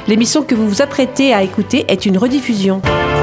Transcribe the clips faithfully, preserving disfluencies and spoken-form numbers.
L'émission que vous vous apprêtez à écouter est une rediffusion.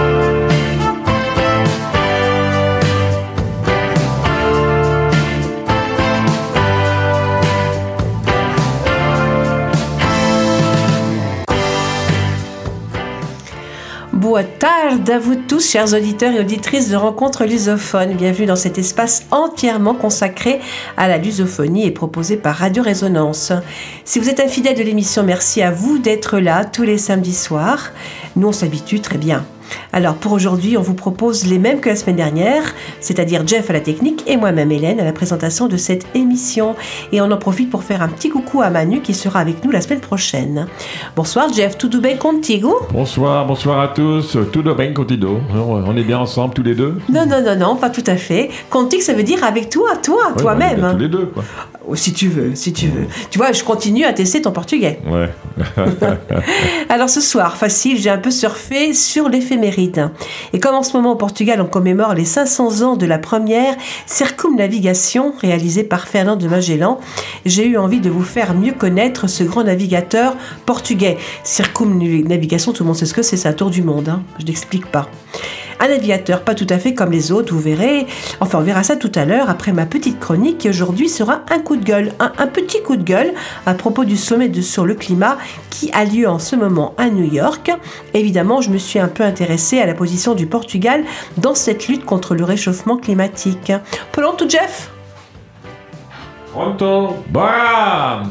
Boa tarde à vous tous, chers auditeurs et auditrices de Rencontres lusophones. Bienvenue dans cet espace entièrement consacré à la lusophonie et proposé par Radio Résonance. Si vous êtes un fidèle de l'émission, merci à vous d'être là tous les samedis soirs. Nous, on s'habitue très bien. Alors pour aujourd'hui, on vous propose les mêmes que la semaine dernière, c'est-à-dire Jeff à la technique et moi-même Hélène à la présentation de cette émission. Et on en profite pour faire un petit coucou à Manu qui sera avec nous la semaine prochaine. Bonsoir Jeff, tudo bem contigo? Bonsoir, bonsoir à tous, tudo bem contigo. On est bien ensemble tous les deux? Non, non, non, non, pas tout à fait. Contigo, ça veut dire avec toi, toi, ouais, toi-même. Tous les deux, quoi. Si tu veux, si tu veux. Tu vois, je continue à tester ton portugais. Ouais. Alors ce soir, facile, j'ai un peu surfé sur l'éphéméride. Et comme en ce moment au Portugal, on commémore les cinq cents ans de la première circumnavigation réalisée par Fernand de Magellan, j'ai eu envie de vous faire mieux connaître ce grand navigateur portugais. Circumnavigation, tout le monde sait ce que c'est, c'est un tour du monde, hein. Je n'explique pas. Un navigateur pas tout à fait comme les autres, vous verrez. Enfin, on verra ça tout à l'heure après ma petite chronique qui aujourd'hui sera un coup de gueule, un, un petit coup de gueule à propos du sommet de, sur le climat qui a lieu en ce moment à New York. Évidemment, je me suis un peu intéressée à la position du Portugal dans cette lutte contre le réchauffement climatique. Pronto, Jeff? Pronto, bam!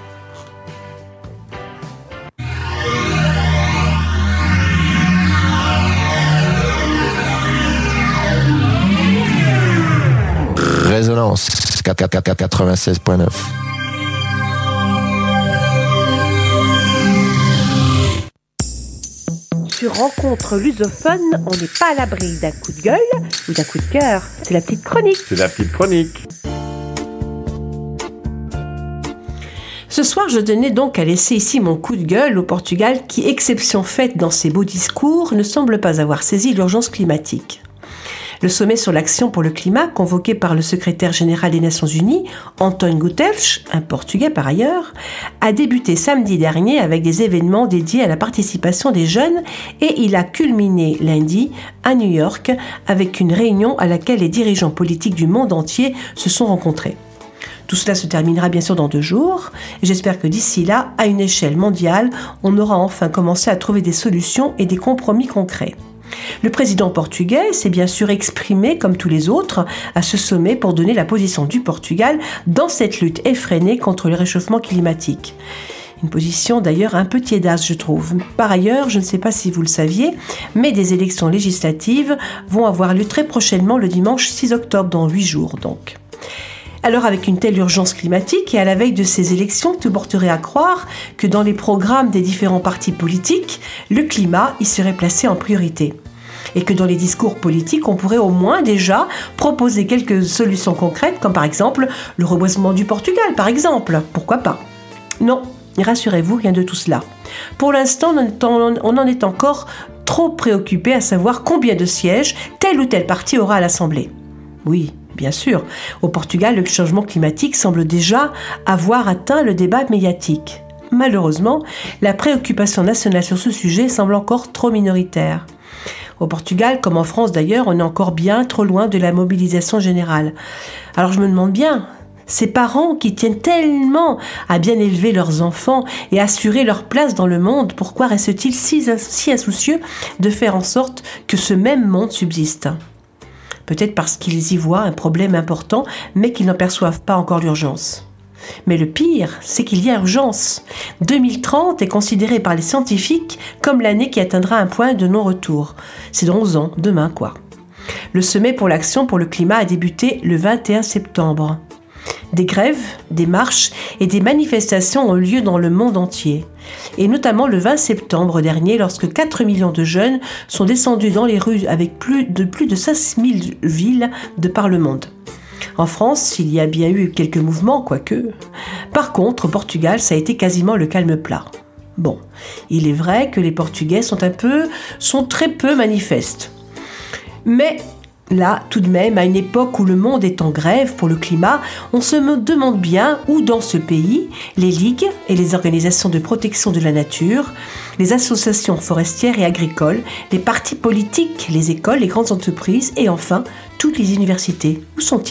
Résonance quatre-vingt-seize point neuf. Sur Rencontres lusophones, on n'est pas à l'abri d'un coup de gueule ou d'un coup de cœur. C'est la petite chronique. C'est la petite chronique. Ce soir, je tenais donc à laisser ici mon coup de gueule au Portugal qui, exception faite dans ses beaux discours, ne semble pas avoir saisi l'urgence climatique. Le sommet sur l'action pour le climat, convoqué par le secrétaire général des Nations Unies, António Guterres, un Portugais par ailleurs, a débuté samedi dernier avec des événements dédiés à la participation des jeunes et il a culminé lundi à New York avec une réunion à laquelle les dirigeants politiques du monde entier se sont rencontrés. Tout cela se terminera bien sûr dans deux jours. Et j'espère que d'ici là, à une échelle mondiale, on aura enfin commencé à trouver des solutions et des compromis concrets. Le président portugais s'est bien sûr exprimé, comme tous les autres, à ce sommet pour donner la position du Portugal dans cette lutte effrénée contre le réchauffement climatique. Une position d'ailleurs un peu tiédasse, je trouve. Par ailleurs, je ne sais pas si vous le saviez, mais des élections législatives vont avoir lieu très prochainement le dimanche six octobre, dans huit jours donc. Alors avec une telle urgence climatique et à la veille de ces élections, tout porterait à croire que dans les programmes des différents partis politiques, le climat y serait placé en priorité. Et que dans les discours politiques, on pourrait au moins déjà proposer quelques solutions concrètes, comme par exemple le reboisement du Portugal, par exemple. Pourquoi pas? Non, rassurez-vous, rien de tout cela. Pour l'instant, on en est encore trop préoccupé à savoir combien de sièges tel ou tel parti aura à l'Assemblée. Oui, bien sûr, au Portugal, le changement climatique semble déjà avoir atteint le débat médiatique. Malheureusement, la préoccupation nationale sur ce sujet semble encore trop minoritaire. Au Portugal, comme en France d'ailleurs, on est encore bien trop loin de la mobilisation générale. Alors je me demande bien, ces parents qui tiennent tellement à bien élever leurs enfants et assurer leur place dans le monde, pourquoi restent-ils si, si insoucieux de faire en sorte que ce même monde subsiste ? Peut-être parce qu'ils y voient un problème important, mais qu'ils n'en perçoivent pas encore l'urgence. Mais le pire, c'est qu'il y a urgence. deux mille trente est considéré par les scientifiques comme l'année qui atteindra un point de non-retour. C'est dans onze ans, demain quoi. Le sommet pour l'action pour le climat a débuté le vingt et un septembre. Des grèves, des marches et des manifestations ont lieu dans le monde entier. Et notamment le vingt septembre dernier, lorsque quatre millions de jeunes sont descendus dans les rues avec plus de, plus de cinq mille villes de par le monde. En France, il y a bien eu quelques mouvements, quoique. Par contre, au Portugal, ça a été quasiment le calme plat. Bon, il est vrai que les Portugais sont un peu, sont très peu manifestes. Mais Là, tout de même, à une époque où le monde est en grève pour le climat, on se demande bien où dans ce pays, les ligues et les organisations de protection de la nature, les associations forestières et agricoles, les partis politiques, les écoles, les grandes entreprises et enfin, toutes les universités, où sont-ils ?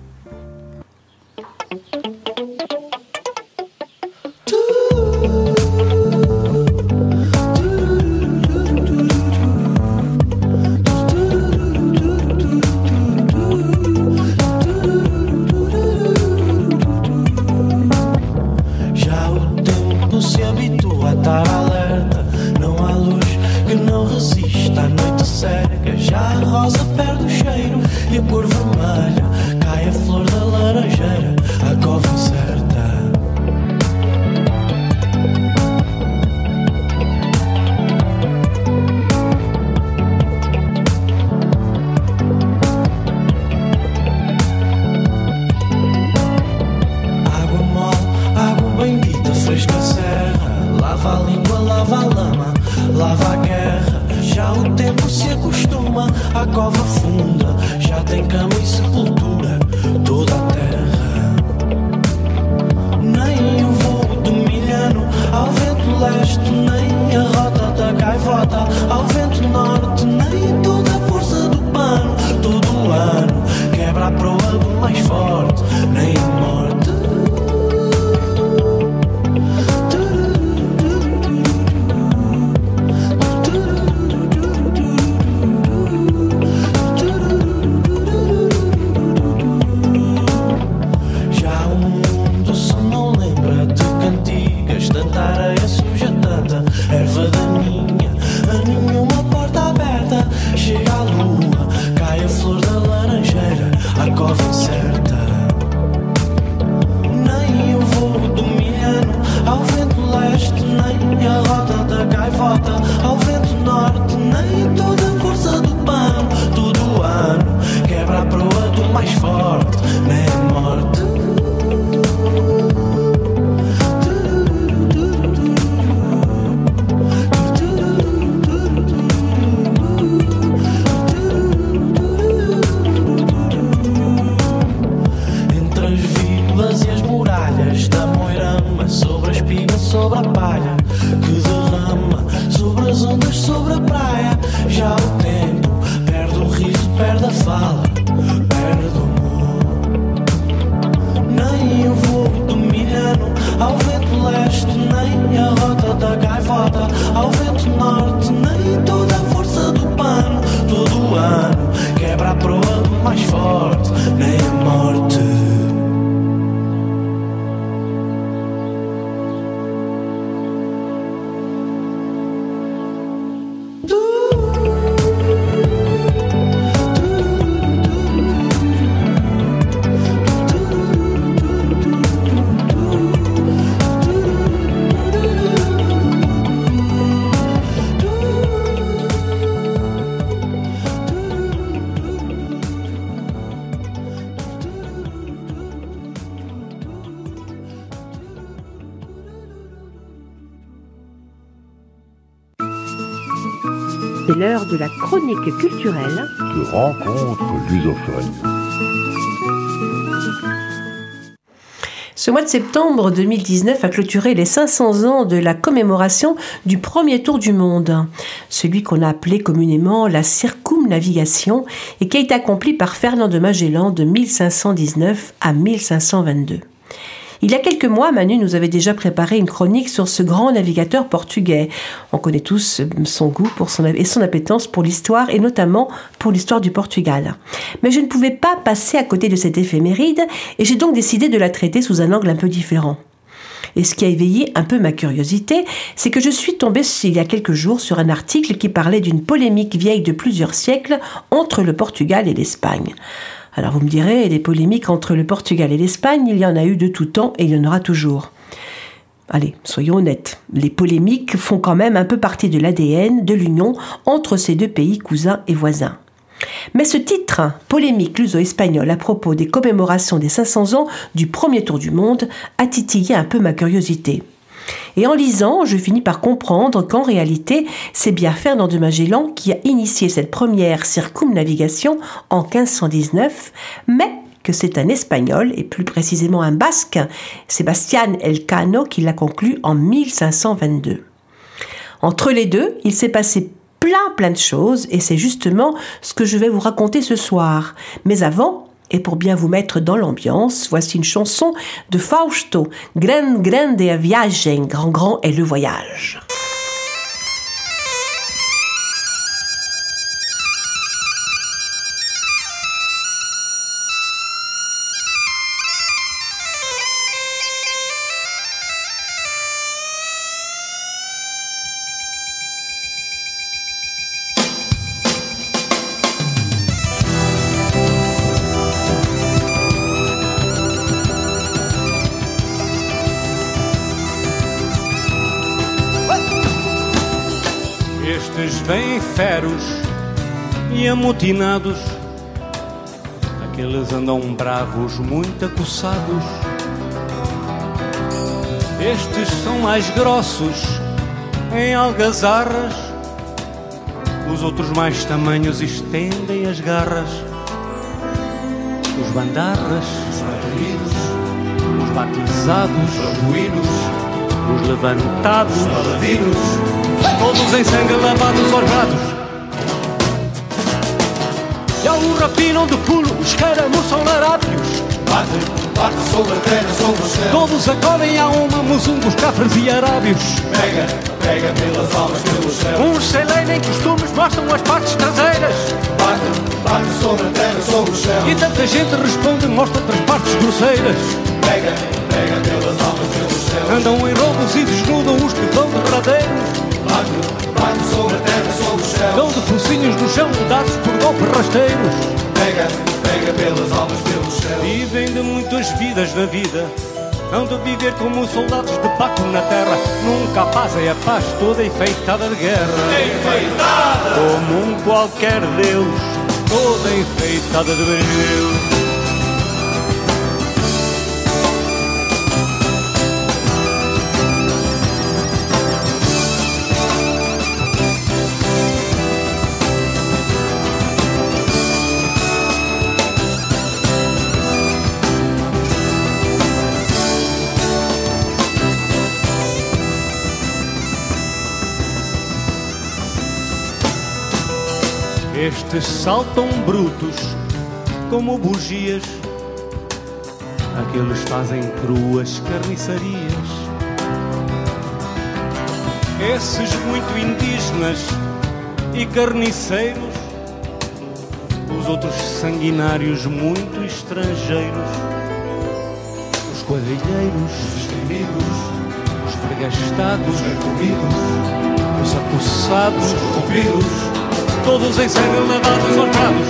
C'est l'heure de la chronique culturelle de rencontres lusophones. Ce mois de septembre deux mille dix-neuf a clôturé les cinq cents ans de la commémoration du premier tour du monde, celui qu'on a appelé communément la circumnavigation et qui a été accompli par Fernand de Magellan de mille cinq cent dix-neuf à mille cinq cent vingt-deux. Il y a quelques mois, Manu nous avait déjà préparé une chronique sur ce grand navigateur portugais. On connaît tous son goût pour son, et son appétence pour l'histoire, et notamment pour l'histoire du Portugal. Mais je ne pouvais pas passer à côté de cette éphéméride, et j'ai donc décidé de la traiter sous un angle un peu différent. Et ce qui a éveillé un peu ma curiosité, c'est que je suis tombée il y a quelques jours sur un article qui parlait d'une polémique vieille de plusieurs siècles entre le Portugal et l'Espagne. Alors vous me direz, des polémiques entre le Portugal et l'Espagne, il y en a eu de tout temps et il y en aura toujours. Allez, soyons honnêtes, les polémiques font quand même un peu partie de l'A D N de l'union entre ces deux pays cousins et voisins. Mais ce titre, polémique luso-espagnole à propos des commémorations des cinq cents ans du premier tour du monde, a titillé un peu ma curiosité. Et en lisant, je finis par comprendre qu'en réalité, c'est bien Fernand de Magellan qui a initié cette première circumnavigation en quinze cent dix-neuf, mais que c'est un Espagnol, et plus précisément un Basque, Sebastián Elcano, qui l'a conclu en mille cinq cent vingt-deux. Entre les deux, il s'est passé plein plein de choses, et c'est justement ce que je vais vous raconter ce soir. Mais avant, et pour bien vous mettre dans l'ambiance, voici une chanson de Fausto, Gran Grande è Viaggio, Grand Grand est le voyage. Vêm feros e amotinados, aqueles andam bravos, muito acossados. Estes são mais grossos em algazarras, os outros mais tamanhos estendem as garras. Os bandarras, os barreiros, os batizados, os babuínos, os levantados, os paladinos, todos em sangue lavados aos brados. E ao rapinam de pulo, os caramuços larápios. Bate, bate sobre a terra, sobre o céu. Todos acodem a uma muzumbos, cafres e arábios. Pega, pega pelas almas, pelo céu. Uns sem lei nem costumes mostram as partes traseiras. Bate, bate sobre a terra, sobre o céu. E tanta gente responde, mostra outras partes grosseiras. Pega, pega pelas almas, pelo céu. Andam em roubos e desnudam os que vão derradeiros. Bate, bate sobre a terra, sobre o céu. Dão de focinhos no chão, dados por golpes rasteiros. Pega, pega pelas almas, pelo céu. Vivem de muitas vidas na vida, hão de viver como soldados de Paco na terra. Nunca a paz é a paz, toda enfeitada de guerra. Enfeitada! Como um qualquer deus, toda enfeitada de breu. Estes saltam brutos como bugias, aqueles fazem cruas carniçarias. Esses muito indígenas e carniceiros, os outros sanguinários muito estrangeiros. Os quadrilheiros, os destemidos, os fregastados, os recomidos, os acossados, os corrompidos, todos em sangue lavados aos prados.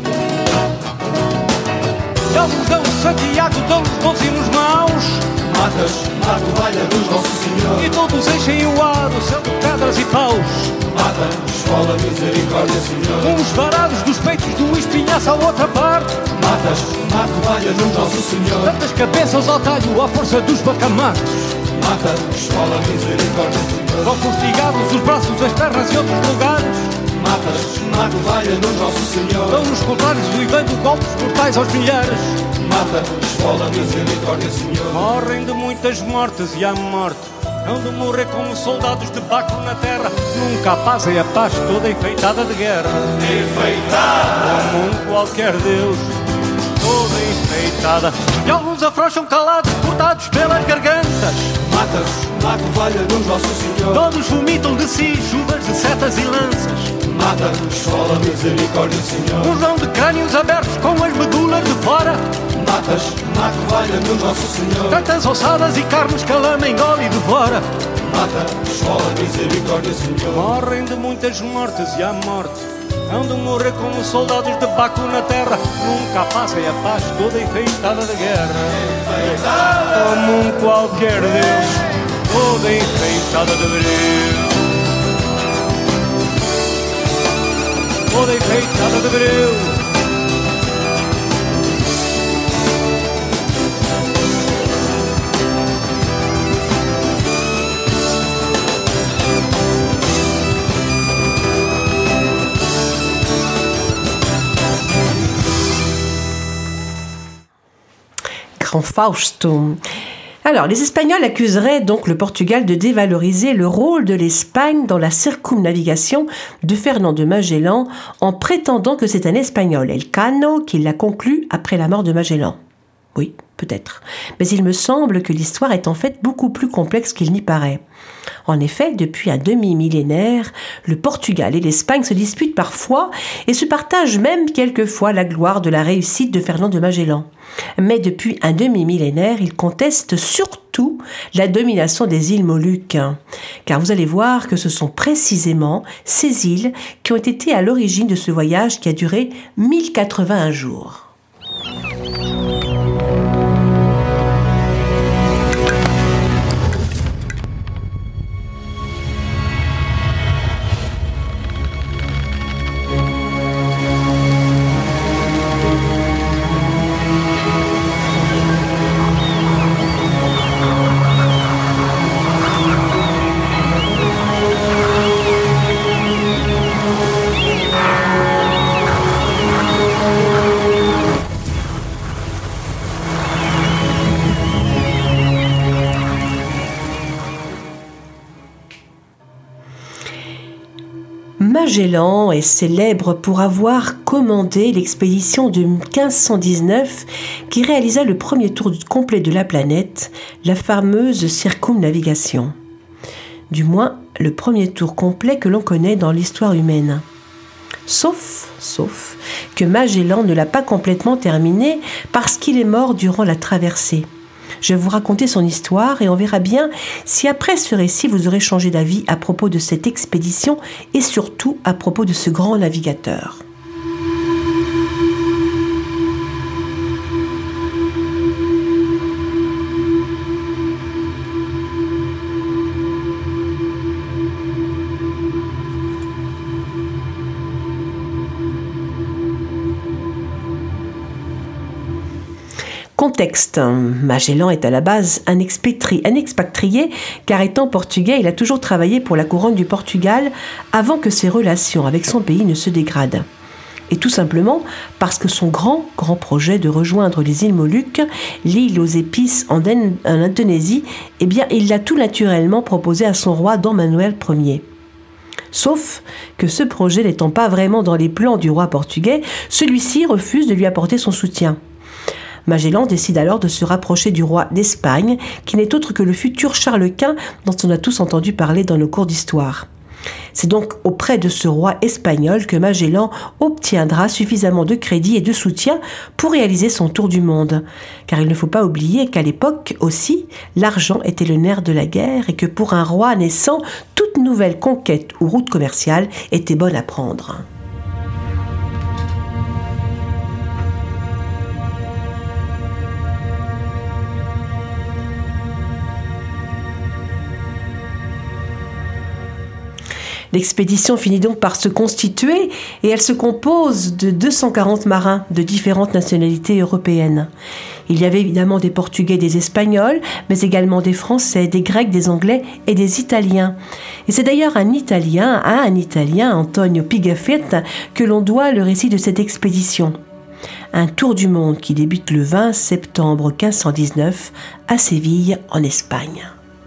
E alguns dão Santiago, dão-nos bons e nos maus. Matas, mato, valha dos Nosso Senhor. E todos enchem o ar do céu de pedras e paus. Mata, esfola, misericórdia, Senhor. Uns varados dos peitos do espinhaço à outra parte. Matas, mato, valha nos Nosso Senhor. Tantas cabeças ao talho à força dos bacamatos. Mata, esfola, misericórdia, Senhor. Vão fustigados os braços, as pernas e outros lugares. Matas, mato, valha nos Nosso Senhor. Dão nos contrários e dando golpes mortais aos milhares. Mata, esfola, misericórdia, Senhor. Morrem de muitas mortes e à morte hão de morrer como soldados de Baco na terra. Nunca a paz é a paz, toda enfeitada de guerra. Enfeitada! Como um qualquer deus, toda enfeitada. E alguns afrouxam calados, cortados pelas gargantas. Matas, mato, valha nos Nosso Senhor. Todos vomitam de si chuvas de setas e lanças. Mata, esfola, misericórdia, Senhor. Uns vão de crânios abertos com as medulas de fora. Matas, mato, valha nos Nosso Senhor. Tantas ossadas e carnes que a lama engole e devora. Mata, esfola, misericórdia, Senhor. Morrem de muitas mortes e à morte hão de morrer como soldados de Baco na terra. Nunca a paz é a paz, toda enfeitada de guerra. Enfeitada! Como um qualquer deus, toda enfeitada de breu. Toda enfeitada de breu. Grand Fausto. Alors, les Espagnols accuseraient donc le Portugal de dévaloriser le rôle de l'Espagne dans la circumnavigation de Fernand de Magellan en prétendant que c'est un Espagnol, Elcano, qui l'a conclu après la mort de Magellan. Oui, peut-être. Mais il me semble que l'histoire est en fait beaucoup plus complexe qu'il n'y paraît. En effet, depuis un demi-millénaire, le Portugal et l'Espagne se disputent parfois et se partagent même quelquefois la gloire de la réussite de Fernand de Magellan. Mais depuis un demi-millénaire, ils contestent surtout la domination des îles Moluques. Car vous allez voir que ce sont précisément ces îles qui ont été à l'origine de ce voyage qui a duré mille quatre-vingt-un jours. Magellan est célèbre pour avoir commandé l'expédition de quinze cent dix-neuf qui réalisa le premier tour complet de la planète, la fameuse circumnavigation. Du moins, le premier tour complet que l'on connaît dans l'histoire humaine. Sauf, sauf que Magellan ne l'a pas complètement terminé parce qu'il est mort durant la traversée. Je vais vous raconter son histoire et on verra bien si après ce récit vous aurez changé d'avis à propos de cette expédition et surtout à propos de ce grand navigateur. Contexte. Magellan est à la base un, expatri- un expatrié car étant portugais, il a toujours travaillé pour la couronne du Portugal avant que ses relations avec son pays ne se dégradent. Et tout simplement parce que son grand, grand projet de rejoindre les îles Moluques, l'île aux épices en, Den- en Indonésie, eh bien, il l'a tout naturellement proposé à son roi Dom Manuel Ier. Sauf que ce projet n'étant pas vraiment dans les plans du roi portugais, celui-ci refuse de lui apporter son soutien. Magellan décide alors de se rapprocher du roi d'Espagne, qui n'est autre que le futur Charles Quint dont on a tous entendu parler dans nos cours d'histoire. C'est donc auprès de ce roi espagnol que Magellan obtiendra suffisamment de crédit et de soutien pour réaliser son tour du monde. Car il ne faut pas oublier qu'à l'époque aussi, l'argent était le nerf de la guerre et que pour un roi naissant, toute nouvelle conquête ou route commerciale était bonne à prendre. L'expédition finit donc par se constituer et elle se compose de deux cent quarante marins de différentes nationalités européennes. Il y avait évidemment des Portugais, des Espagnols, mais également des Français, des Grecs, des Anglais et des Italiens. Et c'est d'ailleurs un Italien, à un Italien, Antonio Pigafetta, que l'on doit le récit de cette expédition. Un tour du monde qui débute le vingt septembre quinze cent dix-neuf à Séville, en Espagne.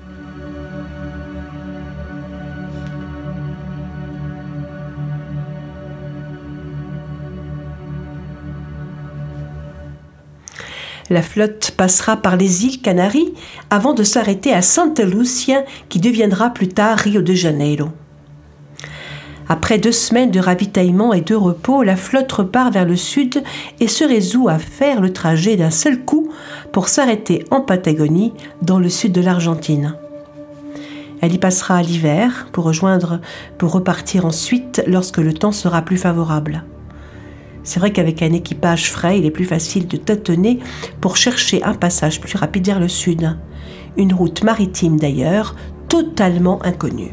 La flotte passera par les îles Canaries avant de s'arrêter à Santa Lucia qui deviendra plus tard Rio de Janeiro. Après deux semaines de ravitaillement et de repos, la flotte repart vers le sud et se résout à faire le trajet d'un seul coup pour s'arrêter en Patagonie, dans le sud de l'Argentine. Elle y passera l'hiver pour rejoindre, pour repartir ensuite lorsque le temps sera plus favorable. C'est vrai qu'avec un équipage frais, il est plus facile de tâtonner pour chercher un passage plus rapide vers le sud. Une route maritime d'ailleurs, totalement inconnue.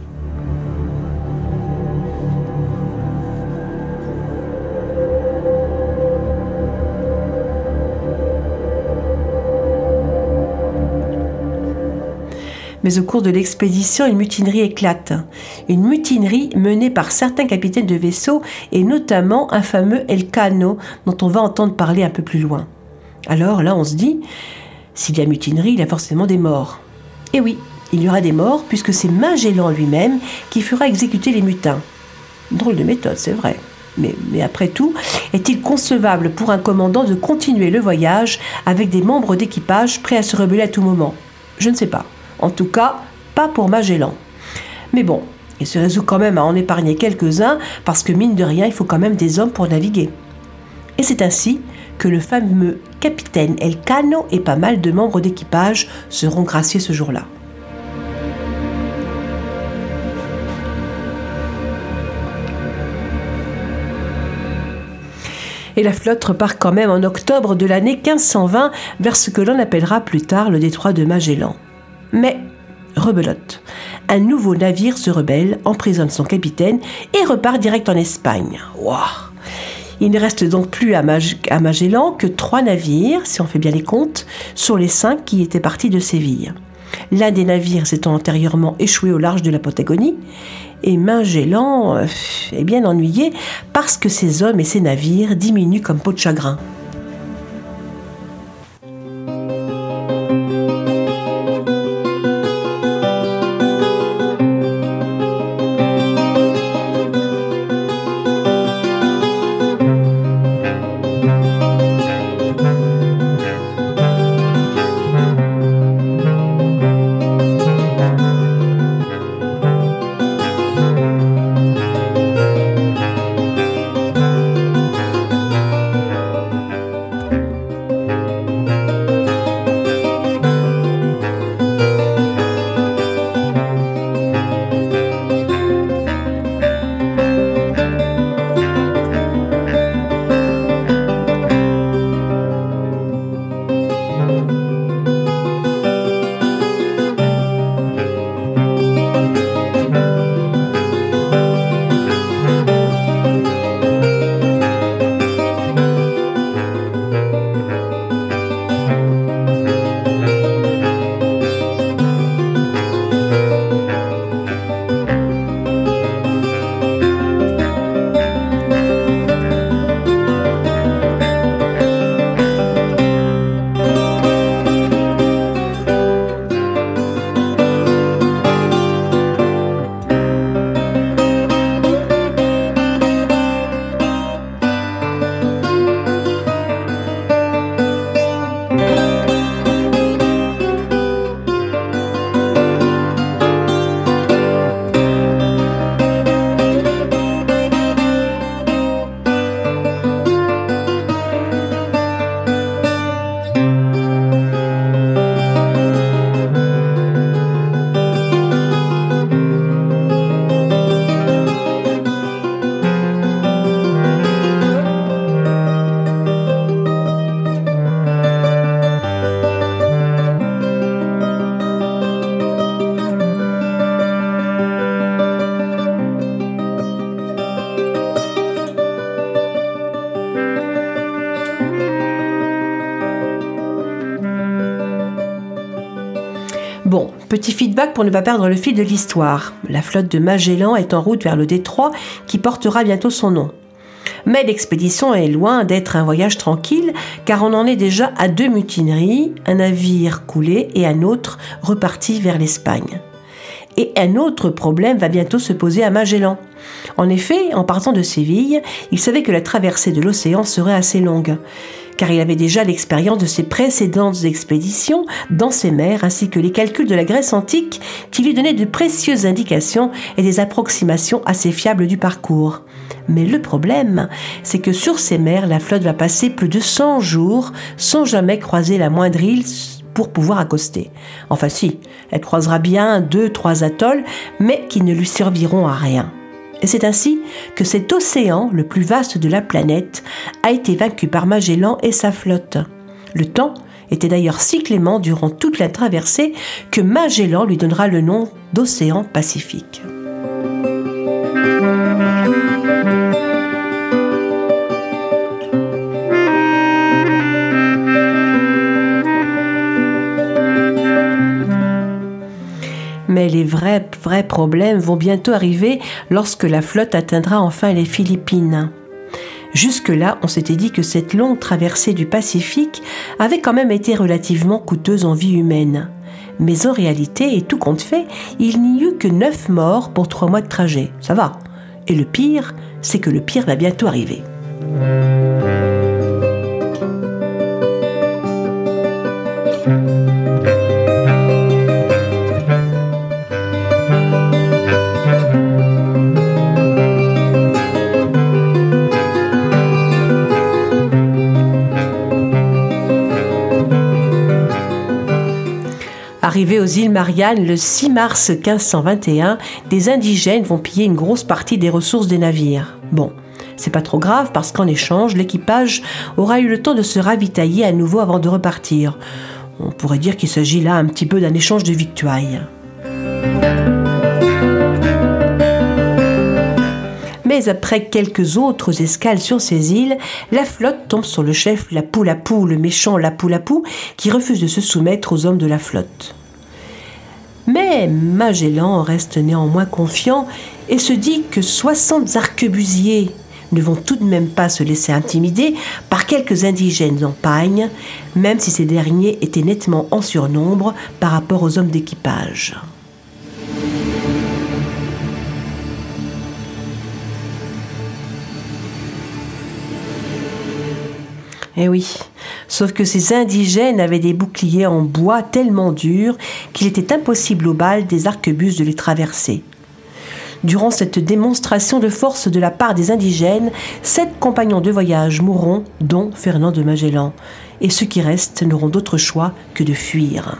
Mais au cours de l'expédition, une mutinerie éclate. Une mutinerie menée par certains capitaines de vaisseaux et notamment un fameux Elcano dont on va entendre parler un peu plus loin. Alors là, on se dit, S'il y a mutinerie, il y a forcément des morts. Et oui, il y aura des morts puisque c'est Magellan lui-même qui fera exécuter les mutins. Drôle de méthode, c'est vrai. Mais, mais après tout, est-il concevable pour un commandant de continuer le voyage avec des membres d'équipage prêts à se rebeller à tout moment ? Je ne sais pas. En tout cas, pas pour Magellan. Mais bon, il se résout quand même à en épargner quelques-uns parce que mine de rien, il faut quand même des hommes pour naviguer. Et c'est ainsi que le fameux capitaine Elcano et pas mal de membres d'équipage seront graciés ce jour-là. Et la flotte repart quand même en octobre de l'année quinze cent vingt vers ce que l'on appellera plus tard le détroit de Magellan. Mais, rebelote, un nouveau navire se rebelle, emprisonne son capitaine et repart direct en Espagne. Waouh ! Il ne reste donc plus à, Mag- à Magellan que trois navires, si on fait bien les comptes, sur les cinq qui étaient partis de Séville. L'un des navires s'étant antérieurement échoué au large de la Patagonie, et Magellan euh, est bien ennuyé parce que ses hommes et ses navires diminuent comme peau de chagrin. Bon, petit feedback pour ne pas perdre le fil de l'histoire. La flotte de Magellan est en route vers le détroit qui portera bientôt son nom. Mais l'expédition est loin d'être un voyage tranquille, car on en est déjà à deux mutineries, un navire coulé et un autre reparti vers l'Espagne. Et un autre problème va bientôt se poser à Magellan. En effet, en partant de Séville, il savait que la traversée de l'océan serait assez longue, car il avait déjà l'expérience de ses précédentes expéditions dans ces mers, ainsi que les calculs de la Grèce antique qui lui donnaient de précieuses indications et des approximations assez fiables du parcours. Mais le problème, c'est que sur ces mers, la flotte va passer plus de cent jours sans jamais croiser la moindre île pour pouvoir accoster. Enfin si, elle croisera bien deux, trois atolls, mais qui ne lui serviront à rien. Et c'est ainsi que cet océan, le plus vaste de la planète, a été vaincu par Magellan et sa flotte. Le temps était d'ailleurs si clément durant toute la traversée que Magellan lui donnera le nom d'océan Pacifique. Mais les vrais, vrais problèmes vont bientôt arriver lorsque la flotte atteindra enfin les Philippines. Jusque-là, on s'était dit que cette longue traversée du Pacifique avait quand même été relativement coûteuse en vie humaine. Mais en réalité, et tout compte fait, il n'y eut que neuf morts pour trois mois de trajet. Ça va. Et le pire, c'est que le pire va bientôt arriver. Arrivés aux îles Mariannes le six mars quinze cent vingt et un, des indigènes vont piller une grosse partie des ressources des navires. Bon, c'est pas trop grave parce qu'en échange, l'équipage aura eu le temps de se ravitailler à nouveau avant de repartir. On pourrait dire qu'il s'agit là un petit peu d'un échange de victuailles. Mais après quelques autres escales sur ces îles, la flotte tombe sur le chef Lapu-Lapu, le méchant Lapu-Lapu, qui refuse de se soumettre aux hommes de la flotte. Mais Magellan reste néanmoins confiant et se dit que soixante arquebusiers ne vont tout de même pas se laisser intimider par quelques indigènes en pagne, même si ces derniers étaient nettement en surnombre par rapport aux hommes d'équipage. Eh oui, sauf que ces indigènes avaient des boucliers en bois tellement durs qu'il était impossible aux balles des arquebuses de les traverser. Durant cette démonstration de force de la part des indigènes, sept compagnons de voyage mourront, dont Fernand de Magellan, et ceux qui restent n'auront d'autre choix que de fuir.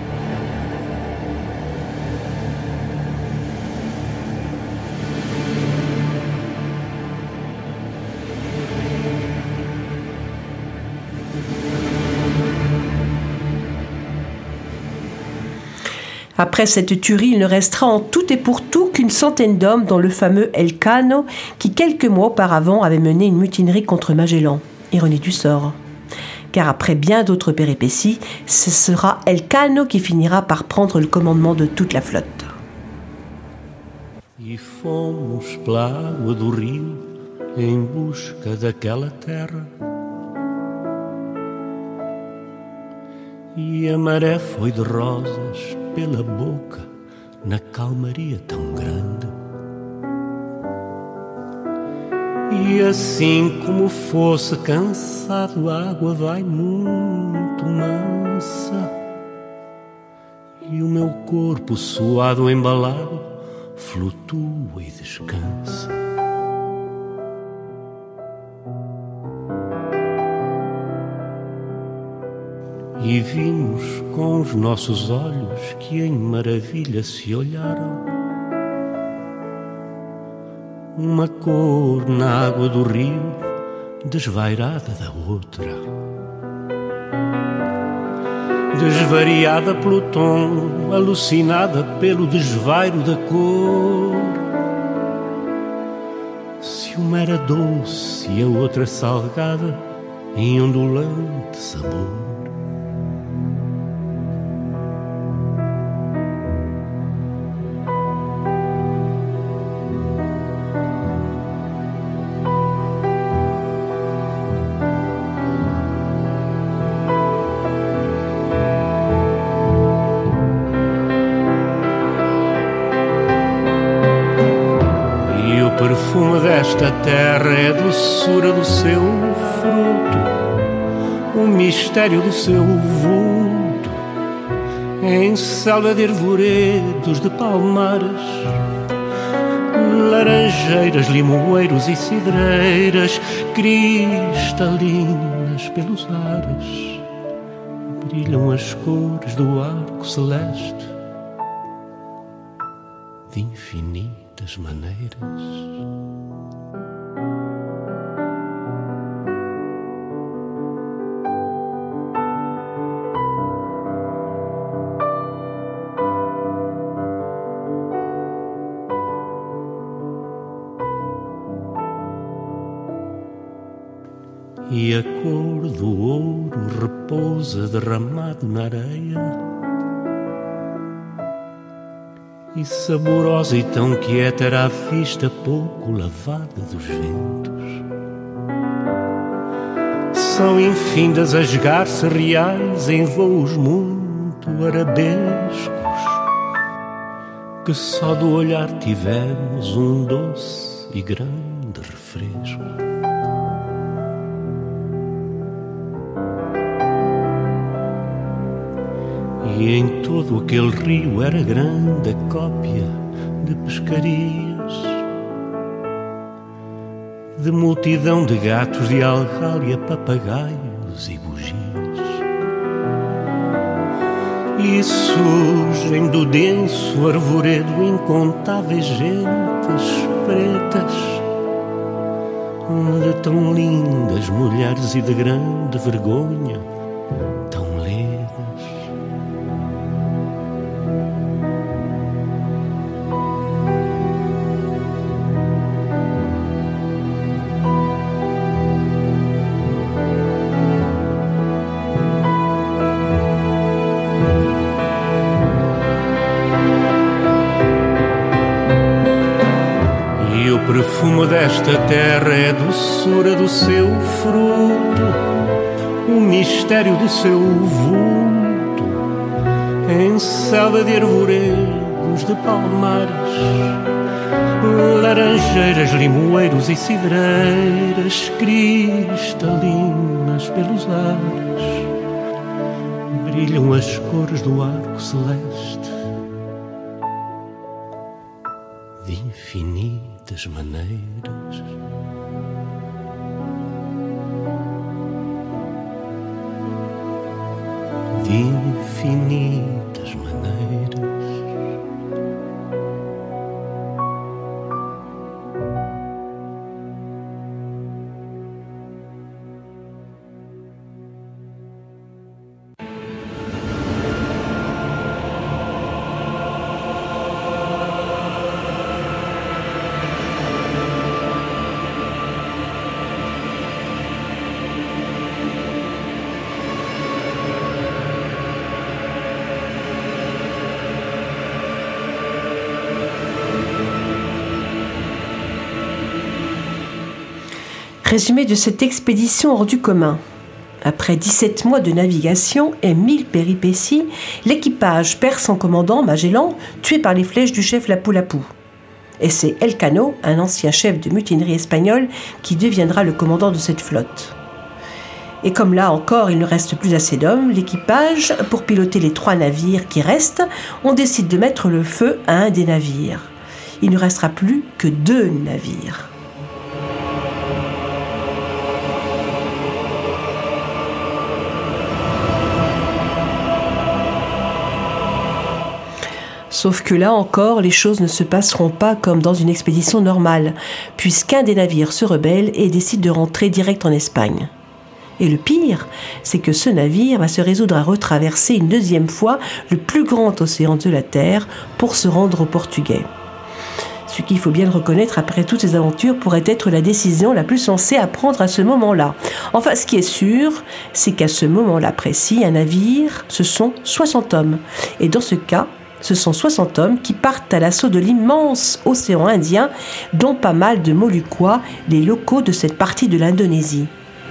Après cette tuerie, il ne restera en tout et pour tout qu'une centaine d'hommes, dont le fameux Elcano, qui quelques mois auparavant avait mené une mutinerie contre Magellan. Ironie du sort. Car après bien d'autres péripéties, ce sera Elcano qui finira par prendre le commandement de toute la flotte. E fomos pela água do rio em busca daquela terra. E a maré foi de rosas pela boca na calmaria tão grande. E assim como fosse cansado, a água vai muito mansa. E o meu corpo suado, embalado, flutua e descansa. E vimos com os nossos olhos que em maravilha se olharam uma cor na água do rio desvairada da outra, desvariada pelo tom, alucinada pelo desvairo da cor. Se uma era doce e a outra salgada em ondulante sabor. O perfume desta terra é a doçura do seu fruto, o mistério do seu vulto, em selva de arvoredos, de palmares, laranjeiras, limoeiros e cidreiras, cristalinas pelos ares, brilham as cores do arco celeste, de infinitas maneiras. E a cor do ouro repousa derramado na areia, e saborosa e tão quieta era a vista pouco lavada dos ventos. são infindas as garças reais em voos muito arabescos, que só do olhar tivemos um doce e grande refresco. E em todo aquele rio era grande a cópia de pescarias, de multidão de gatos de algália, papagaios e bugias. E surgem do denso arvoredo incontáveis gentes pretas, de tão lindas mulheres e de grande vergonha, tão legas. O perfume desta terra é a doçura do seu fruto, o mistério do seu vulto, em selva de arvoredos de palmares, laranjeiras, limoeiros e cidreiras cristalinas pelos ares, brilham as cores do arco celeste de infinitas maneiras. De infinitas maneiras. Résumé de cette expédition hors du commun. Après dix-sept mois de navigation et mille péripéties, l'équipage perd son commandant, Magellan, tué par les flèches du chef Lapu-Lapu. Et c'est Elcano, un ancien chef de mutinerie espagnole, qui deviendra le commandant de cette flotte. Et comme là encore il ne reste plus assez d'hommes, l'équipage, pour piloter les trois navires qui restent, on décide de mettre le feu à un des navires. Il ne restera plus que deux navires. Sauf que là encore, les choses ne se passeront pas comme dans une expédition normale, puisqu'un des navires se rebelle et décide de rentrer direct en Espagne. Et le pire, c'est que ce navire va se résoudre à retraverser une deuxième fois le plus grand océan de la Terre pour se rendre aux Portugais. Ce qu'il faut bien le reconnaître, après toutes ces aventures, pourrait être la décision la plus sensée à prendre à ce moment-là. Enfin, ce qui est sûr, c'est qu'à ce moment-là précis, un navire, ce sont soixante hommes. Et dans ce cas, ce sont soixante hommes qui partent à l'assaut de l'immense océan Indien, dont pas mal de Moluccois, les locaux de cette partie de l'Indonésie.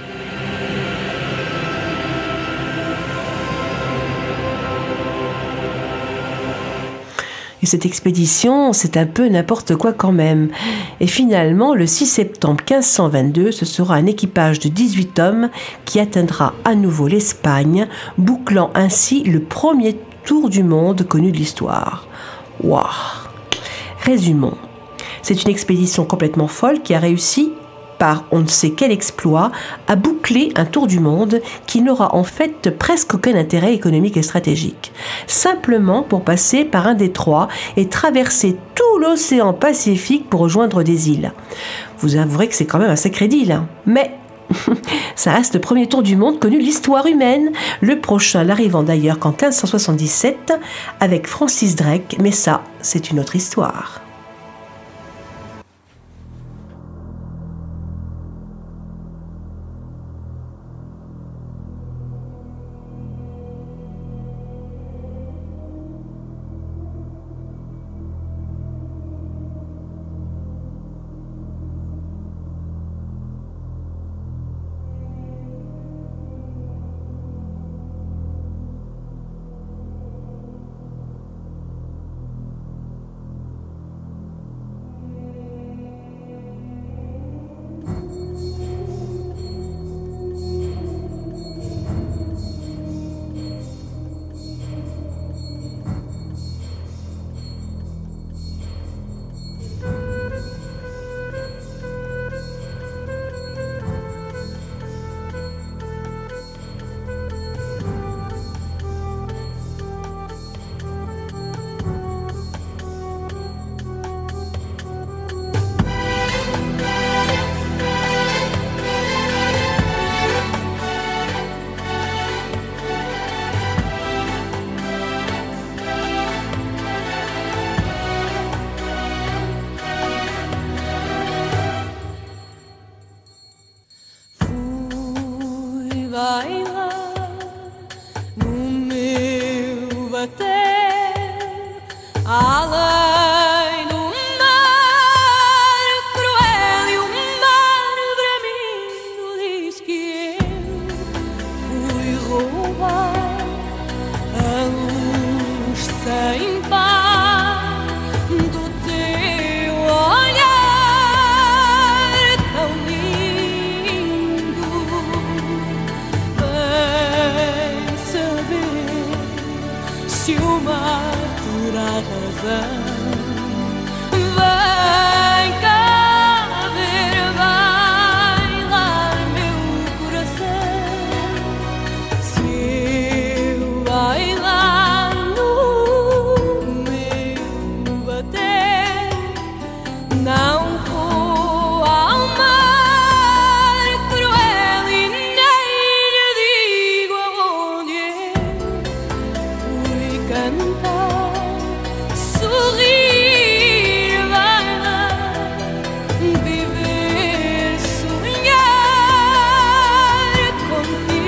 Et cette expédition, c'est un peu n'importe quoi quand même. Et finalement, le six septembre quinze cent vingt-deux, ce sera un équipage de dix-huit hommes qui atteindra à nouveau l'Espagne, bouclant ainsi le premier tour du monde connu de l'histoire. Waouh! Résumons. C'est une expédition complètement folle qui a réussi, par on ne sait quel exploit, à boucler un tour du monde qui n'aura en fait presque aucun intérêt économique et stratégique. Simplement pour passer par un détroit et traverser tout l'océan Pacifique pour rejoindre des îles. Vous avouerez que c'est quand même un sacré deal, hein. Mais ça reste le premier tour du monde connu de l'histoire humaine, le prochain n'arrivant d'ailleurs qu'en quinze cent soixante-dix-sept avec Francis Drake, mais ça, c'est une autre histoire. além do mar cruel e o mar bramindo diz que eu fui roubar a luz sem par do teu olhar tão lindo. Vem saber se o mar terá razão. Vem cá ver bailar meu coração. Se eu bailar no meu bater, não vou ao mar cruel e nem lhe digo aonde eu fui cantar, sorrir, bailar, viver, sonhar contigo.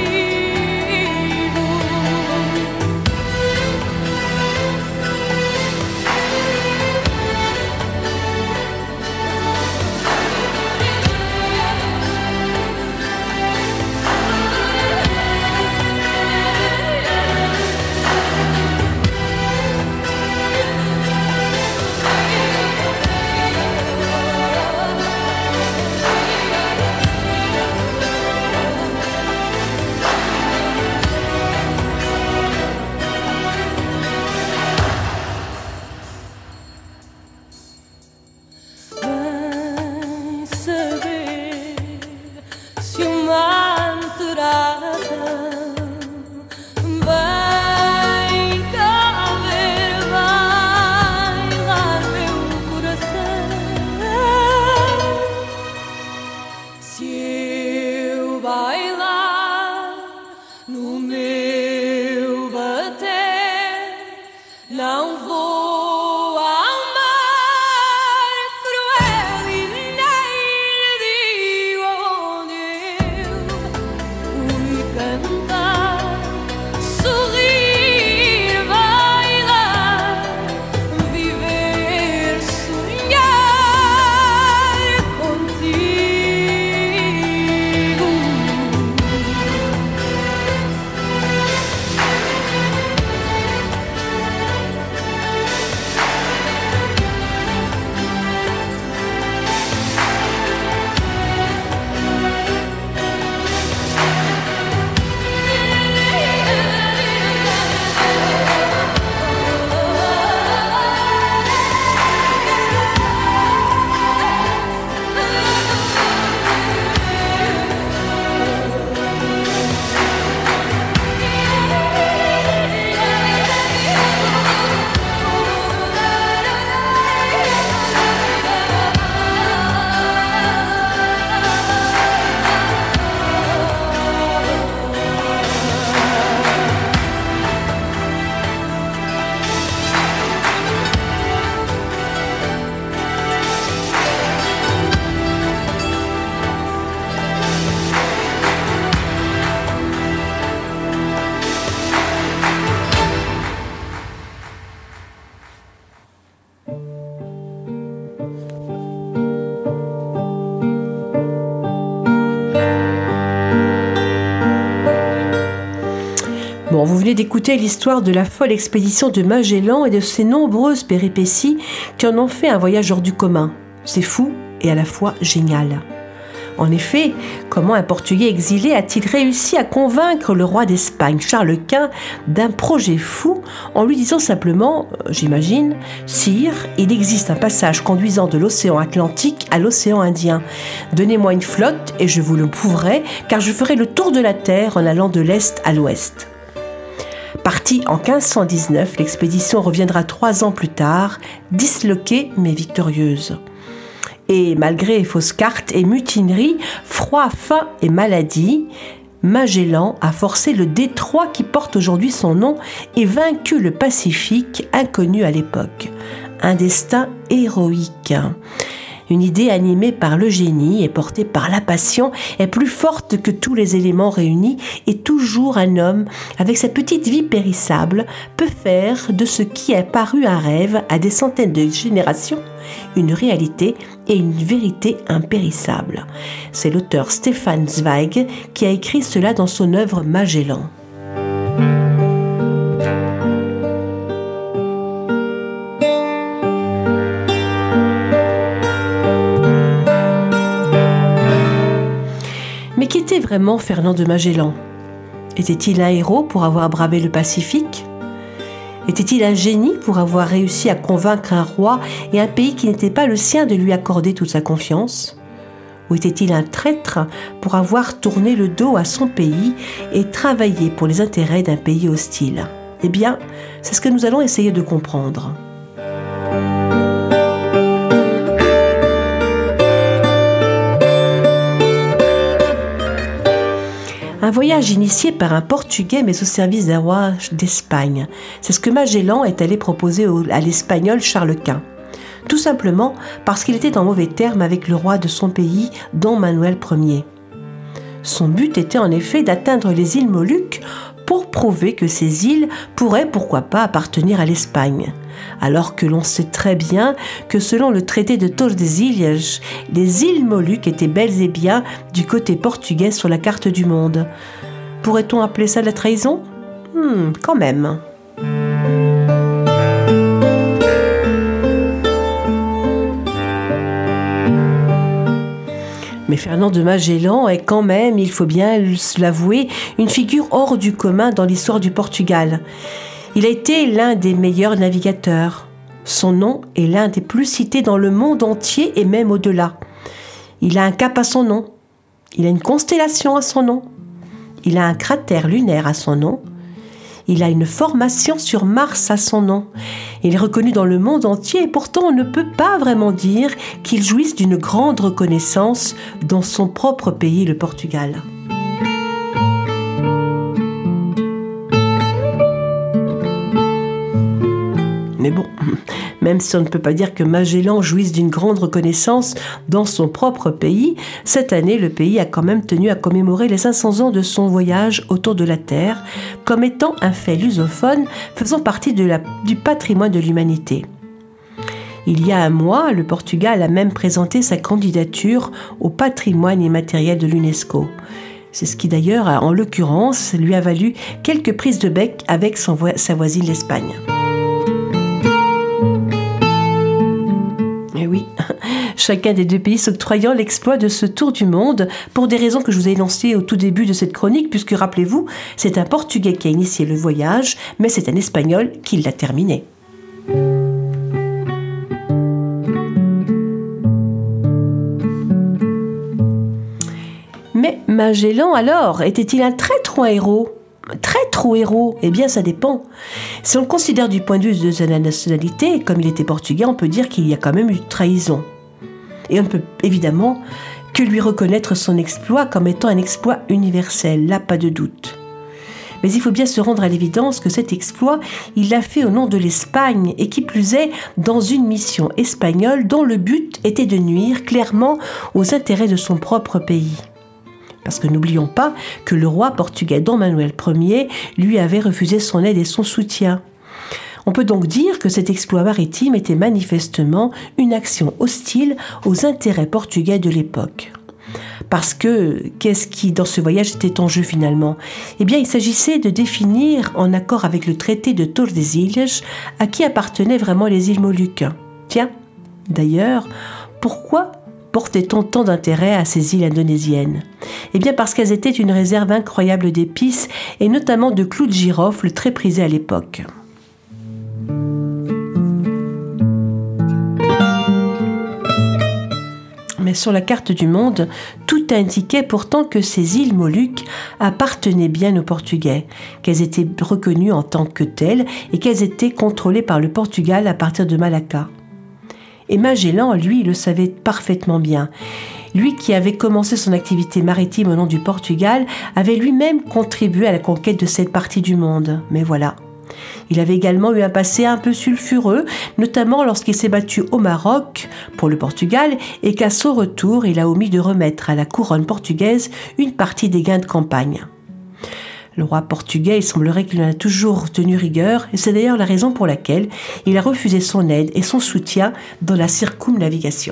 Vem saber se o mar terá razão. Vem cá ver bailar meu coração. Se eu bailar no meu bater, não vou ao mar cruel e nem lhe digo aonde eu fui cantar, sorrir, bailar, viver, sonhar contigo. Bon, vous venez d'écouter l'histoire de la folle expédition de Magellan et de ses nombreuses péripéties qui en ont fait un voyage hors du commun. C'est fou et à la fois génial. En effet, comment un Portugais exilé a-t-il réussi à convaincre le roi d'Espagne, Charles Quint, d'un projet fou en lui disant simplement, euh, j'imagine, « Sire, il existe un passage conduisant de l'océan Atlantique à l'océan Indien. Donnez-moi une flotte et je vous le prouverai, car je ferai le tour de la terre en allant de l'est à l'ouest. » Partie en quinze cent dix-neuf, l'expédition reviendra trois ans plus tard, disloquée mais victorieuse. Et malgré fausses cartes et mutineries, froid, faim et maladie, Magellan a forcé le détroit qui porte aujourd'hui son nom et vaincu le Pacifique, inconnu à l'époque. Un destin héroïque. Une idée animée par le génie et portée par la passion est plus forte que tous les éléments réunis et toujours un homme, avec sa petite vie périssable, peut faire de ce qui a paru un rêve à des centaines de générations une réalité et une vérité impérissable. C'est l'auteur Stefan Zweig qui a écrit cela dans son œuvre Magellan. Mais qu'était vraiment Fernand de Magellan ? Était-il un héros pour avoir bravé le Pacifique ? Était-il un génie pour avoir réussi à convaincre un roi et un pays qui n'était pas le sien de lui accorder toute sa confiance ? Ou était-il un traître pour avoir tourné le dos à son pays et travaillé pour les intérêts d'un pays hostile ? Eh bien, c'est ce que nous allons essayer de comprendre. Un voyage initié par un Portugais mais au service d'un roi d'Espagne. C'est ce que Magellan est allé proposer à l'Espagnol Charles Quint. Tout simplement parce qu'il était en mauvais termes avec le roi de son pays, Don Manuel Ier. Son but était en effet d'atteindre les îles Moluques pour prouver que ces îles pourraient, pourquoi pas, appartenir à l'Espagne. Alors que l'on sait très bien que selon le traité de Tordesilhas, les îles Moluques étaient bel et bien du côté portugais sur la carte du monde. Pourrait-on appeler ça de la trahison ? Hmm, quand même. Mais Fernand de Magellan est quand même, il faut bien l'avouer, une figure hors du commun dans l'histoire du Portugal. Il a été l'un des meilleurs navigateurs. Son nom est l'un des plus cités dans le monde entier et même au-delà. Il a un cap à son nom. Il a une constellation à son nom. Il a un cratère lunaire à son nom. Il a une formation sur Mars à son nom. Il est reconnu dans le monde entier et pourtant on ne peut pas vraiment dire qu'il jouisse d'une grande reconnaissance dans son propre pays, le Portugal. Mais bon, même si on ne peut pas dire que Magellan jouisse d'une grande reconnaissance dans son propre pays, cette année, le pays a quand même tenu à commémorer les cinq cents ans de son voyage autour de la Terre, comme étant un fait lusophone faisant partie de la, du patrimoine de l'humanité. Il y a un mois, le Portugal a même présenté sa candidature au patrimoine immatériel de l'UNESCO. C'est ce qui d'ailleurs, en l'occurrence, lui a valu quelques prises de bec avec son vo- sa voisine l'Espagne. Et oui, chacun des deux pays s'octroyant l'exploit de ce tour du monde pour des raisons que je vous ai énoncées au tout début de cette chronique, puisque rappelez-vous, c'est un Portugais qui a initié le voyage, mais c'est un Espagnol qui l'a terminé. Mais Magellan, alors, était-il un traître ou un héros ? Traître ou héros ? Eh bien, ça dépend. Si on le considère du point de vue de sa nationalité, comme il était portugais, on peut dire qu'il y a quand même eu trahison. Et on ne peut évidemment que lui reconnaître son exploit comme étant un exploit universel, là pas de doute. Mais il faut bien se rendre à l'évidence que cet exploit, il l'a fait au nom de l'Espagne, et qui plus est, dans une mission espagnole dont le but était de nuire clairement aux intérêts de son propre pays. Parce que n'oublions pas que le roi portugais Don Manuel Ier lui avait refusé son aide et son soutien. On peut donc dire que cet exploit maritime était manifestement une action hostile aux intérêts portugais de l'époque. Parce que, qu'est-ce qui, dans ce voyage, était en jeu finalement ? Eh bien, il s'agissait de définir, en accord avec le traité de Tordesilhas, à qui appartenaient vraiment les îles Moluques. Tiens, d'ailleurs, pourquoi portait-on tant d'intérêt à ces îles indonésiennes ? Eh bien parce qu'elles étaient une réserve incroyable d'épices et notamment de clous de girofle très prisés à l'époque. Mais sur la carte du monde, tout indiquait pourtant que ces îles Moluques appartenaient bien aux Portugais, qu'elles étaient reconnues en tant que telles et qu'elles étaient contrôlées par le Portugal à partir de Malacca. Et Magellan, lui, le savait parfaitement bien. Lui qui avait commencé son activité maritime au nom du Portugal, avait lui-même contribué à la conquête de cette partie du monde. Mais voilà, Il avait également eu un passé un peu sulfureux, notamment lorsqu'il s'est battu au Maroc pour le Portugal et qu'à son retour, il a omis de remettre à la couronne portugaise une partie des gains de campagne. Le roi portugais, il semblerait qu'il en a toujours tenu rigueur, et c'est d'ailleurs la raison pour laquelle il a refusé son aide et son soutien dans la circumnavigation.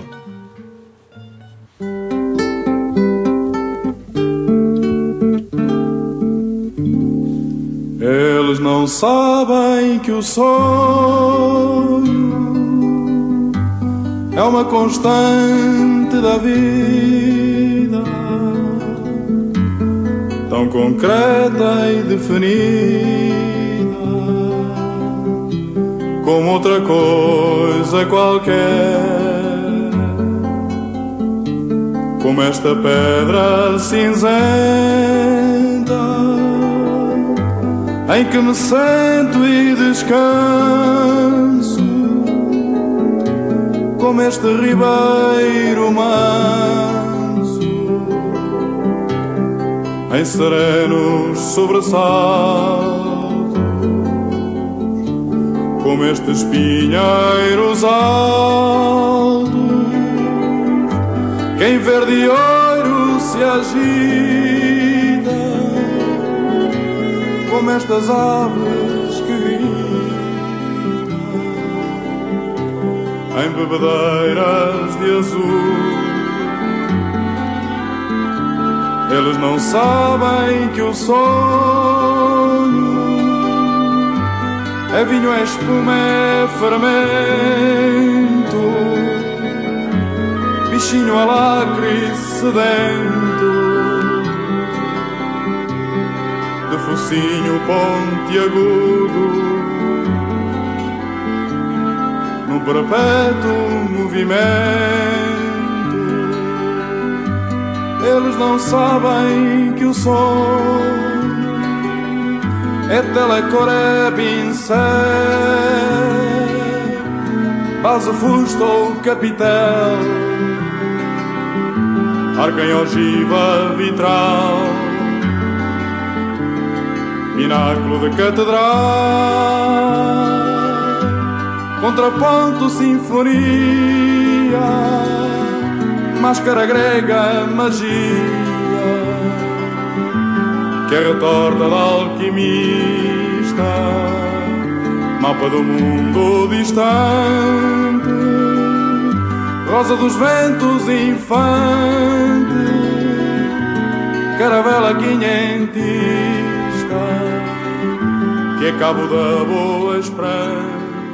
Eles não sabem que o sonho é uma constante da vida, tão concreta e definida como outra coisa qualquer, como esta pedra cinzenta em que me sento e descanso, como este ribeiro manso em serenos sobressaltos, como estes pinheiros altos que em verde e ouro se agita, como estas aves que gritam em bebedeiras de azul. Eles não sabem que o sonho é vinho, é espuma, é fermento, bichinho alacre sedento, de focinho pontiagudo, num perpétuo movimento. Eles não sabem que o sonho é telecor, é pincel, base, fusto ou capitel, arco em ogiva vitral, pináculo de catedral, contraponto, sinfonia, máscara grega, magia, que é retorta da alquimista, mapa do mundo distante, rosa dos ventos infante, caravela quinhentista, que é cabo da boa esperança.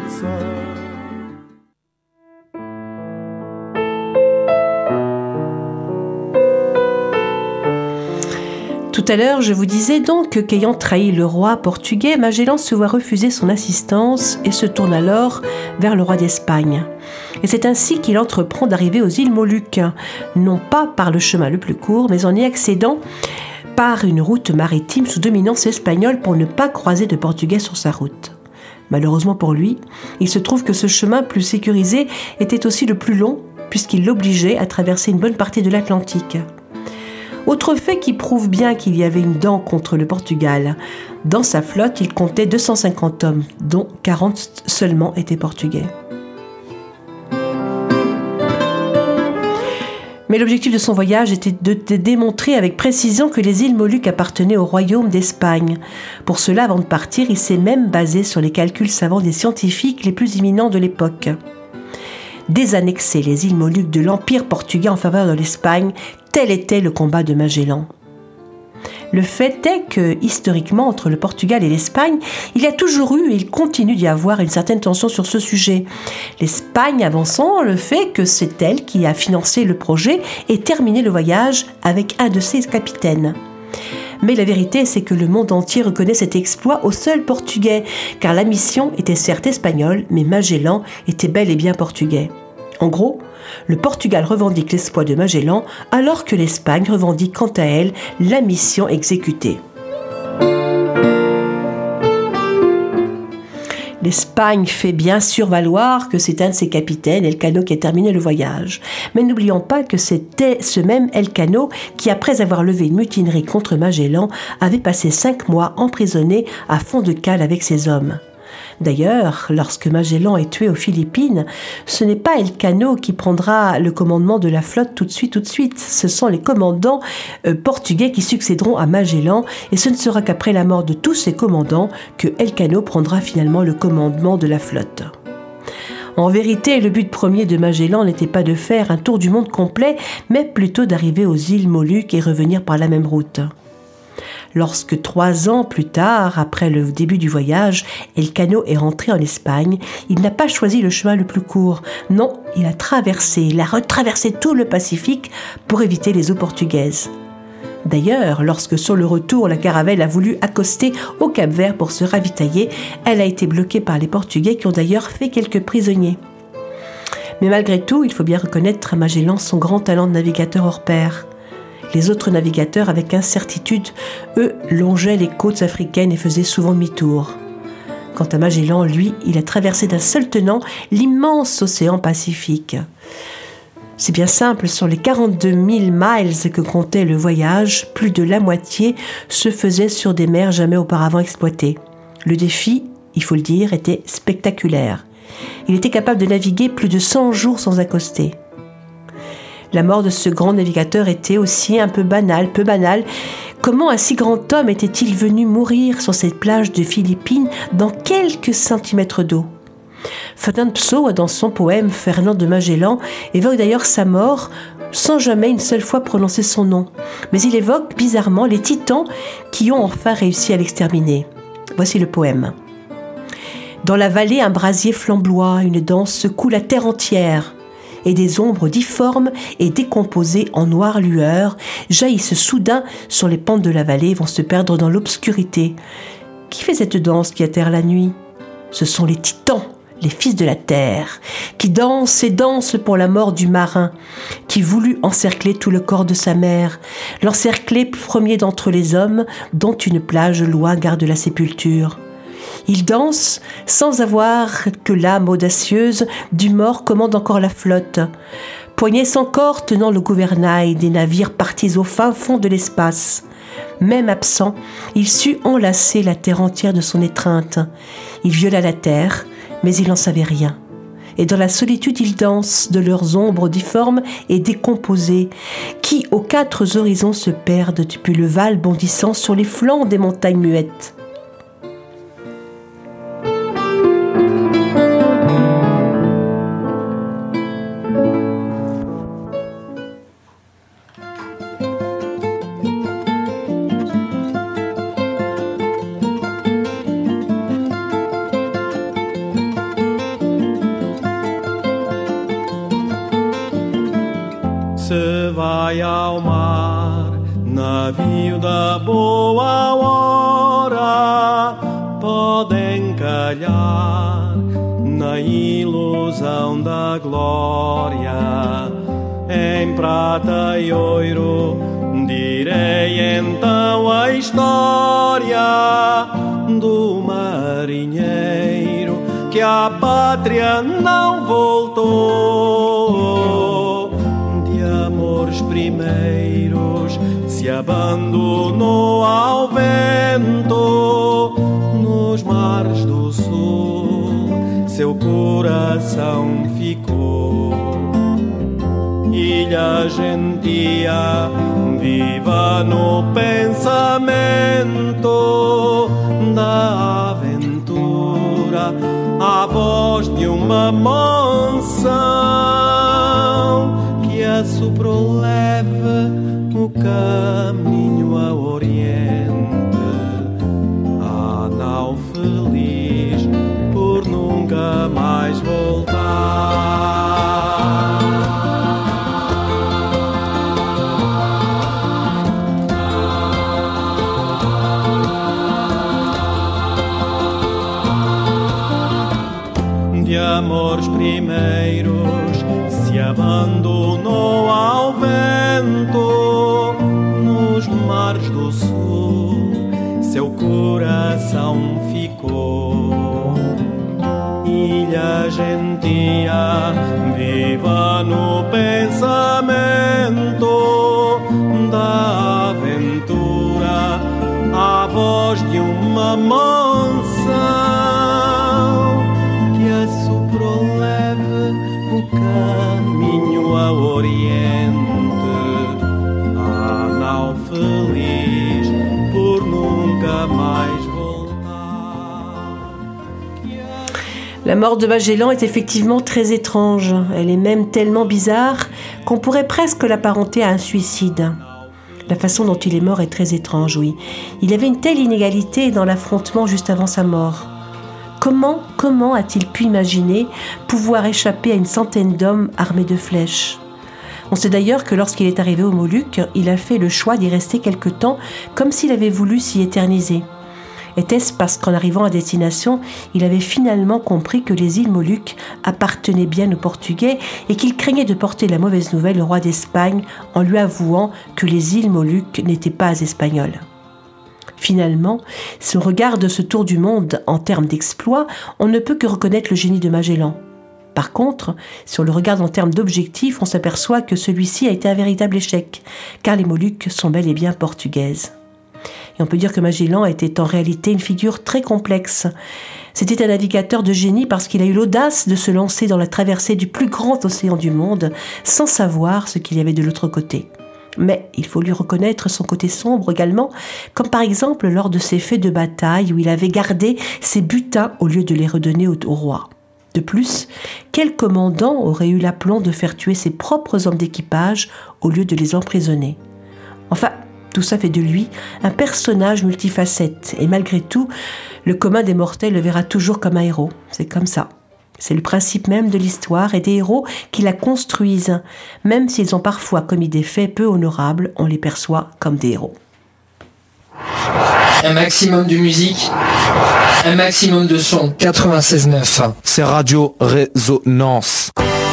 Tout à l'heure, je vous disais donc qu'ayant trahi le roi portugais, Magellan se voit refuser son assistance et se tourne alors vers le roi d'Espagne. Et c'est ainsi qu'il entreprend d'arriver aux îles Moluques, non pas par le chemin le plus court, mais en y accédant par une route maritime sous dominance espagnole pour ne pas croiser de Portugais sur sa route. Malheureusement pour lui, il se trouve que ce chemin plus sécurisé était aussi le plus long, puisqu'il l'obligeait à traverser une bonne partie de l'Atlantique. Autre fait qui prouve bien qu'il y avait une dent contre le Portugal. Dans sa flotte, il comptait deux cent cinquante hommes, dont quarante seulement étaient portugais. Mais l'objectif de son voyage était de démontrer avec précision que les îles Moluques appartenaient au royaume d'Espagne. Pour cela, avant de partir, il s'est même basé sur les calculs savants des scientifiques les plus éminents de l'époque. Désannexer les îles Moluques de l'Empire portugais en faveur de l'Espagne, tel était le combat de Magellan. Le fait est que, historiquement, entre le Portugal et l'Espagne, il y a toujours eu et il continue d'y avoir une certaine tension sur ce sujet. L'Espagne avançant le fait que c'est elle qui a financé le projet et terminé le voyage avec un de ses capitaines. Mais la vérité, c'est que le monde entier reconnaît cet exploit au seul Portugais, car la mission était certes espagnole, mais Magellan était bel et bien portugais. En gros, le Portugal revendique l'exploit de Magellan, alors que l'Espagne revendique quant à elle la mission exécutée. L'Espagne fait bien sûr valoir que c'est un de ses capitaines, Elcano, qui a terminé le voyage. Mais n'oublions pas que c'était ce même Elcano qui, après avoir levé une mutinerie contre Magellan, avait passé cinq mois emprisonné à fond de cale avec ses hommes. D'ailleurs, lorsque Magellan est tué aux Philippines, ce n'est pas Elcano qui prendra le commandement de la flotte tout de suite, tout de suite. Ce sont les commandants euh, portugais qui succéderont à Magellan, et ce ne sera qu'après la mort de tous ces commandants que Elcano prendra finalement le commandement de la flotte. En vérité, le but premier de Magellan n'était pas de faire un tour du monde complet, mais plutôt d'arriver aux îles Moluques et revenir par la même route. Lorsque trois ans plus tard, après le début du voyage, Elcano est rentré en Espagne, il n'a pas choisi le chemin le plus court. Non, il a traversé, il a retraversé tout le Pacifique pour éviter les eaux portugaises. D'ailleurs, lorsque sur le retour, la caravelle a voulu accoster au Cap-Vert pour se ravitailler, elle a été bloquée par les Portugais qui ont d'ailleurs fait quelques prisonniers. Mais malgré tout, il faut bien reconnaître à Magellan son grand talent de navigateur hors pair. Les autres navigateurs, avec incertitude, eux, longeaient les côtes africaines et faisaient souvent demi-tour. Quant à Magellan, lui, il a traversé d'un seul tenant l'immense océan Pacifique. C'est bien simple, sur les quarante-deux mille miles que comptait le voyage, plus de la moitié se faisait sur des mers jamais auparavant exploitées. Le défi, il faut le dire, était spectaculaire. Il était capable de naviguer plus de cent jours sans accoster. La mort de ce grand navigateur était aussi un peu banale, peu banale. Comment un si grand homme était-il venu mourir sur cette plage de Philippines dans quelques centimètres d'eau ? Fernand Pessoa, dans son poème Fernand de Magellan, évoque d'ailleurs sa mort sans jamais une seule fois prononcer son nom. Mais il évoque bizarrement les titans qui ont enfin réussi à l'exterminer. Voici le poème. Dans la vallée, un brasier flamboie, une danse secoue la terre entière. Et des ombres difformes et décomposées en noire lueur jaillissent soudain sur les pentes de la vallée et vont se perdre dans l'obscurité. Qui fait cette danse qui atterre la nuit ? Ce sont les titans, les fils de la terre, qui dansent et dansent pour la mort du marin, qui voulut encercler tout le corps de sa mère, l'encercler premier d'entre les hommes, dont une plage loin garde la sépulture. Il danse sans avoir que l'âme audacieuse du mort commande encore la flotte. Poignet sans corps tenant le gouvernail des navires partis au fin fond de l'espace. Même absent, il sut enlacer la terre entière de son étreinte. Il viola la terre, mais il n'en savait rien. Et dans la solitude, ils dansent de leurs ombres difformes et décomposées, qui aux quatre horizons se perdent depuis le val bondissant sur les flancs des montagnes muettes. Se vai ao mar, navio da boa hora, pode encalhar na ilusão da glória. Em prata e ouro direi então a história do marinheiro que à pátria não voltou. Amores primeiros se abandonou ao vento nos mares do sul, seu coração ficou. Ilha gentia, viva no pensamento da aventura, a voz de uma monção que assoprou leve o caminho ao oriente. Ah, nau feliz por nunca mais voltar. De amores primeiros se abandonou ao vento nos mares do sul, seu coração ficou. velha gentia viva no pensamento da aventura, a voz de uma mansão que assoprou leve o caminho ao oriente, a nau feliz por nunca mais voltar. La mort de Magellan est effectivement très étrange. Elle est même tellement bizarre qu'on pourrait presque l'apparenter à un suicide. La façon dont il est mort est très étrange, oui. Il y avait une telle inégalité dans l'affrontement juste avant sa mort. Comment, comment a-t-il pu imaginer pouvoir échapper à une centaine d'hommes armés de flèches ? On sait d'ailleurs que lorsqu'il est arrivé aux Moluques, il a fait le choix d'y rester quelque temps, comme s'il avait voulu s'y éterniser. Était-ce parce qu'en arrivant à destination, il avait finalement compris que les îles Moluques appartenaient bien aux Portugais et qu'il craignait de porter la mauvaise nouvelle au roi d'Espagne en lui avouant que les îles Moluques n'étaient pas espagnoles. Finalement, si on regarde ce tour du monde en termes d'exploits, on ne peut que reconnaître le génie de Magellan. Par contre, si on le regarde en termes d'objectifs, on s'aperçoit que celui-ci a été un véritable échec, car les Moluques sont bel et bien portugaises. Et on peut dire que Magellan était en réalité une figure très complexe. C'était un navigateur de génie parce qu'il a eu l'audace de se lancer dans la traversée du plus grand océan du monde sans savoir ce qu'il y avait de l'autre côté. Mais il faut lui reconnaître son côté sombre également, comme par exemple lors de ses faits de bataille où il avait gardé ses butins au lieu de les redonner au, au roi. De plus, quel commandant aurait eu l'aplomb de faire tuer ses propres hommes d'équipage au lieu de les emprisonner ? Enfin, tout ça fait de lui un personnage multifacette. Et malgré tout, le commun des mortels le verra toujours comme un héros. C'est comme ça. C'est le principe même de l'histoire et des héros qui la construisent. Même s'ils ont parfois commis des faits peu honorables, on les perçoit comme des héros. Un maximum de musique, un maximum de son. quatre-vingt-seize neuf, c'est Radio Résonance.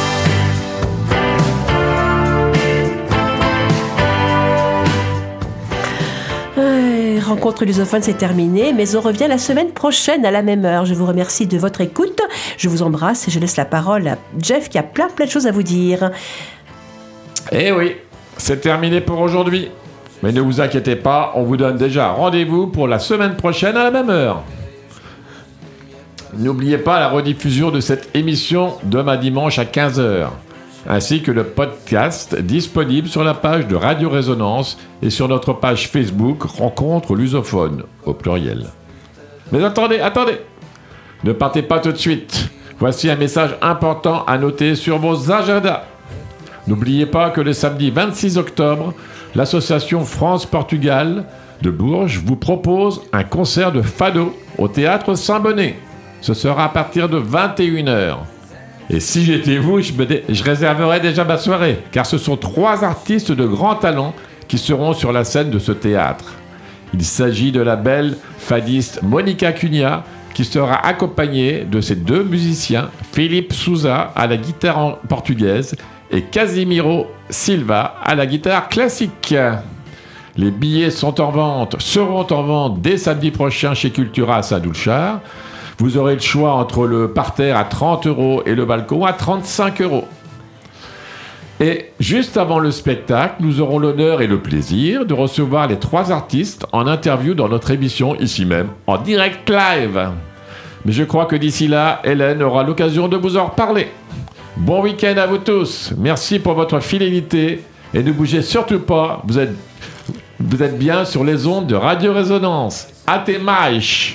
Rencontre lusophone, c'est terminé, mais on revient la semaine prochaine à la même heure. Je vous remercie de votre écoute, je vous embrasse et je laisse la parole à Jeff qui a plein plein de choses à vous dire. Eh oui, c'est terminé pour aujourd'hui. Mais ne vous inquiétez pas, on vous donne déjà rendez-vous pour la semaine prochaine à la même heure. N'oubliez pas la rediffusion de cette émission demain dimanche à quinze heures. Ainsi que le podcast disponible sur la page de Radio Résonance et sur notre page Facebook Rencontre lusophone, au pluriel. Mais attendez, attendez, ne partez pas tout de suite. Voici un message important à noter sur vos agendas. N'oubliez pas que le samedi vingt-six octobre, l'association France-Portugal de Bourges vous propose un concert de fado au théâtre Saint-Bonnet. Ce sera à partir de vingt et une heures. Et si j'étais vous, je, me dé- je réserverais déjà ma soirée, car ce sont trois artistes de grand talent qui seront sur la scène de ce théâtre. Il s'agit de la belle fadiste Monica Cunha, qui sera accompagnée de ses deux musiciens, Philippe Souza à la guitare en portugaise et Casimiro Silva à la guitare classique. Les billets sont en vente, seront en vente dès samedi prochain chez Cultura à Saint-Doulchard. Vous aurez le choix entre le parterre à trente euros et le balcon à trente-cinq euros. Et juste avant le spectacle, nous aurons l'honneur et le plaisir de recevoir les trois artistes en interview dans notre émission ici même, en direct live. Mais je crois que d'ici là, Hélène aura l'occasion de vous en reparler. Bon week-end à vous tous. Merci pour votre fidélité et ne bougez surtout pas. Vous êtes, vous êtes bien sur les ondes de Radio Résonance. Até mais!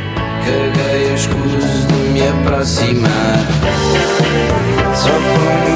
Caguei o escudo de me aproximar. Só com